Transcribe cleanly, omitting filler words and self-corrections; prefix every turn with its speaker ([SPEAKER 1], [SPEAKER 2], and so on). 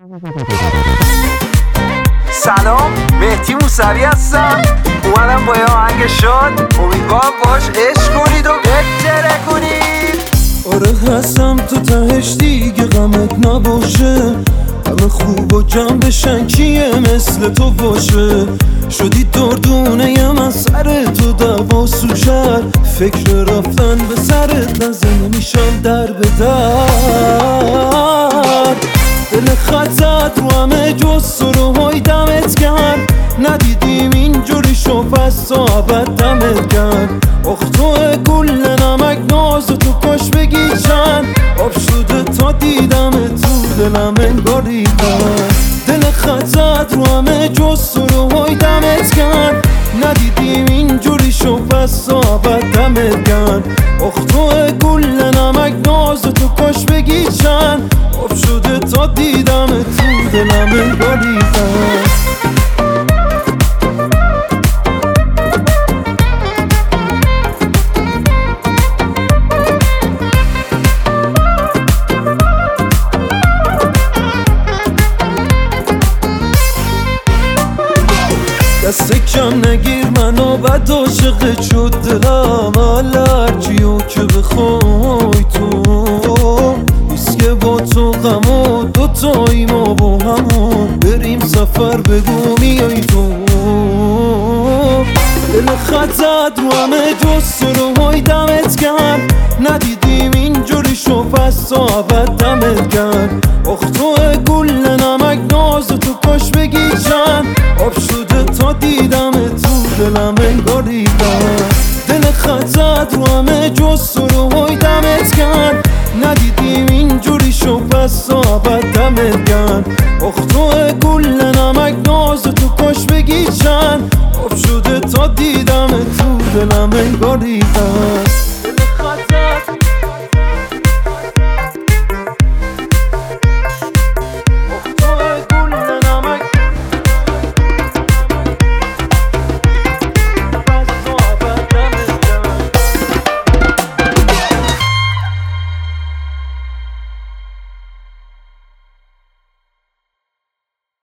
[SPEAKER 1] سلام، مهدی موسوی هستم. اومدم با یه آهنگ شاد، امیدوارم باش عشق کنید و بتره کنید.
[SPEAKER 2] آره هستم تو تهش دیگه غمت نباشه، همه خوب و جمع بشن کیه مثل تو باشه. شدی دردونه یم من سر تو دوا سوشر، فکر رفتن به سرت نزنه میشم در به در. دل خطت رو همه جز سروهای دمت کرد، ندیدیم اینجوری شو پس تا عبد دمت کرد. آخ تو گل نمک ناز تو کاش بگی چند، آب شده تا دیدم تو دلم انگاریدن. دل خطت رو همه جز سروهای دمت کرد، ندیدیم اینجوری شو پس تا عبد دمت کرد. آخ تو گل نمک ناز تو کاش بگی چند، آب شده تا دیدم تو دلم انگاریدن. دست کم نگیر منو بد عاشقت شد دلم، هرچیو که بخوای تو نیست که با تو غم و دوتایی ما با همون بریم سفر بگو میای تو. دل خطت رو همه جز سروهای دمت کرد، ندیدیم اینجوری شو پس تا عبد دمت کرد. آخ تو گل نمک ناز تو کاش بگی چند، آب شده تا دیدم تو دلم انگاریدن. دل خطت رو همه جز سروهای دمت کرد، ندیدیم اینجوری شو پس تا عبد دمت کرد. آخ تو گل نمک ناز تو کاش بگی چند، آب شده تا دیدم تو دلم انگاریدن.